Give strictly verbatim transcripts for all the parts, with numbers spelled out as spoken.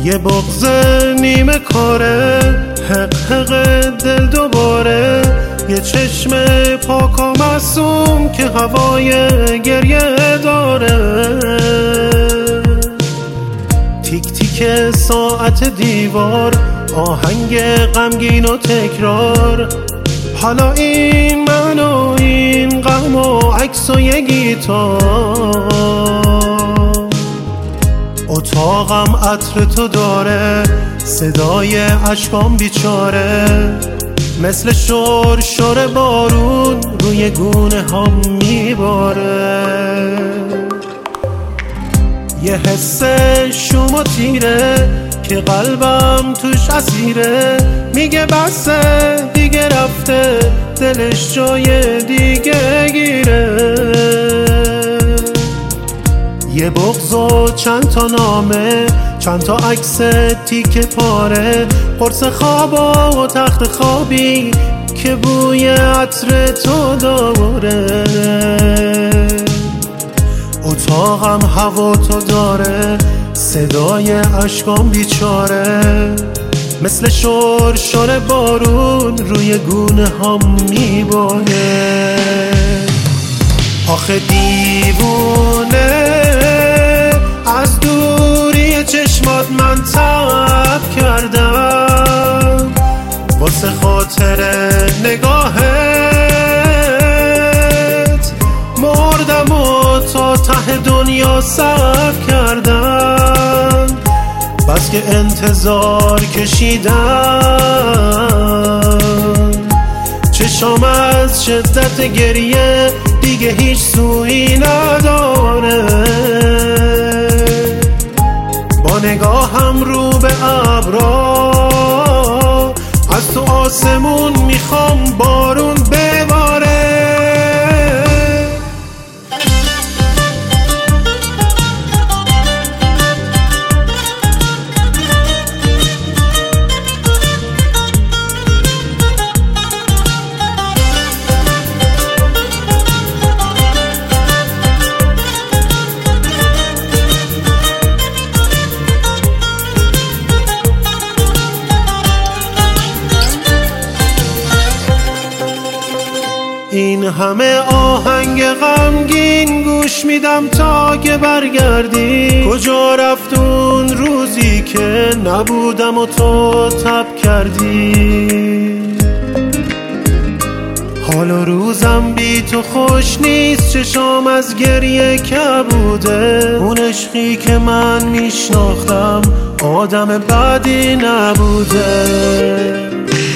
یه بغض نیمه کاره، حق حق دل دوباره، یه چشم پاک و معصوم که هوای گریه داره. تیک تیک ساعت دیوار، آهنگ غمگین و تکرار، حالا این من و این غم و عکس و یه گیتار. اتاقم عطر تو داره، صدای اشکام بیچاره، مثل شور شور بارون روی گونه هم میباره. یه حس شوم و تیره که قلبم توش اسیره، میگه بسه دیگه رفته، دلش جای دیگه گیره. یه بغض و چند تا نامه، چند تا عکس تیکه پاره، قرص خواب و تخت خوابی که بوی عطر تو داره. اتاقم هوا تو داره، صدای اشکام بیچاره، مثل شور شور بارون روی گونه هم میباره. آخه دیوونه از دوری چشمات من تب کردم، واسه خاطر نگاهت مردم و تا ته دنیا سب کردم. بس که انتظار کشیدم، چشام از شدت گریه دیگه هیچ سویی نداره. با نگاهم رو به ابرا، از تو آسمون میخوام بارون بباره. این همه آهنگ غمگین گوش میدم تا که برگردی. کجا رفت اون روزی که نبودم و تو تب کردی؟ حال و روزم بی تو خوش نیست، چشام از گریه کبوده. اون عشقی که من میشناختم آدم بدی نبوده.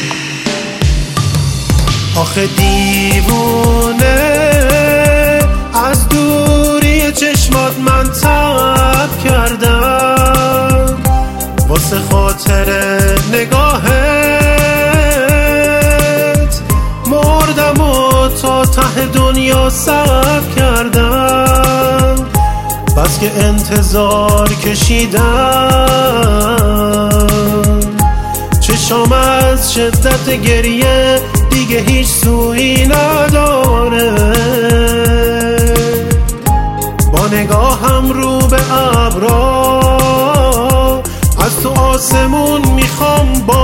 آخه دیوونه از دوری چشمات من تب کردم، واسه خاطر نگاهت مردم و تا ته دنیا سب کردم. بس که انتظار کشیدم، چشام از شدت گریه دیگه هیچ سویی نداره. با نگاهم رو به ابرا، از تو آسمون میخوام با